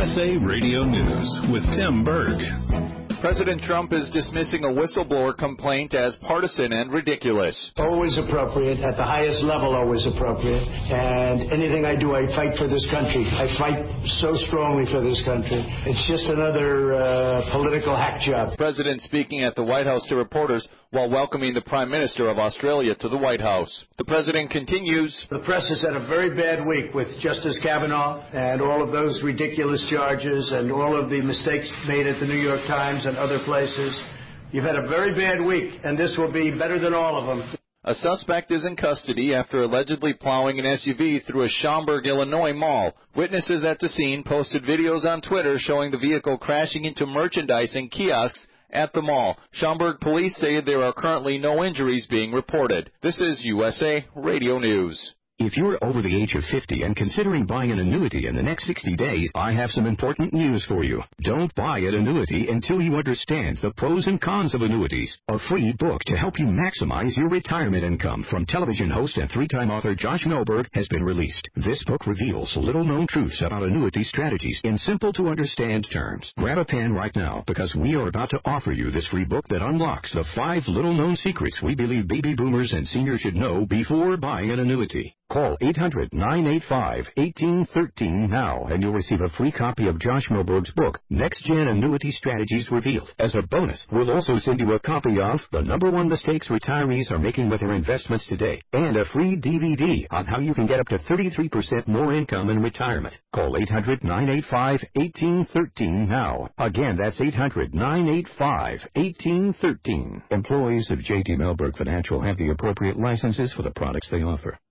USA Radio News with Tim Berg. President Trump is dismissing a whistleblower complaint as partisan and ridiculous. Always appropriate, at the highest level always appropriate, and anything I do, I fight for this country. I fight so strongly for this country. It's just another political hack job. President speaking at the White House to reporters while welcoming the Prime Minister of Australia to the White House. The President continues. The press has had a very bad week with Justice Kavanaugh and all of those ridiculous charges and all of the mistakes made at the New York Times and other places. You've had a very bad week, and this will be better than all of them. A suspect is in custody after allegedly plowing an SUV through a Schaumburg, Illinois mall. Witnesses at the scene posted videos on Twitter showing the vehicle crashing into merchandise and kiosks at the mall. Schaumburg police say there are currently no injuries being reported. This is USA Radio News. If you're over the age of 50 and considering buying an annuity in the next 60 days, I have some important news for you. Don't buy an annuity until you understand the pros and cons of annuities. A free book to help you maximize your retirement income from television host and three-time author Josh Melberg has been released. This book reveals little-known truths about annuity strategies in simple-to-understand terms. Grab a pen right now because we are about to offer you this free book that unlocks the 5 little-known secrets we believe baby boomers and seniors should know before buying an annuity. Call 800-985-1813 now, and you'll receive a free copy of Josh Melberg's book, Next Gen Annuity Strategies Revealed. As a bonus, we'll also send you a copy of The #1 Mistakes Retirees Are Making with Their Investments Today, and a free DVD on how you can get up to 33% more income in retirement. Call 800-985-1813 now. Again, that's 800-985-1813. Employees of J.D. Melberg Financial have the appropriate licenses for the products they offer.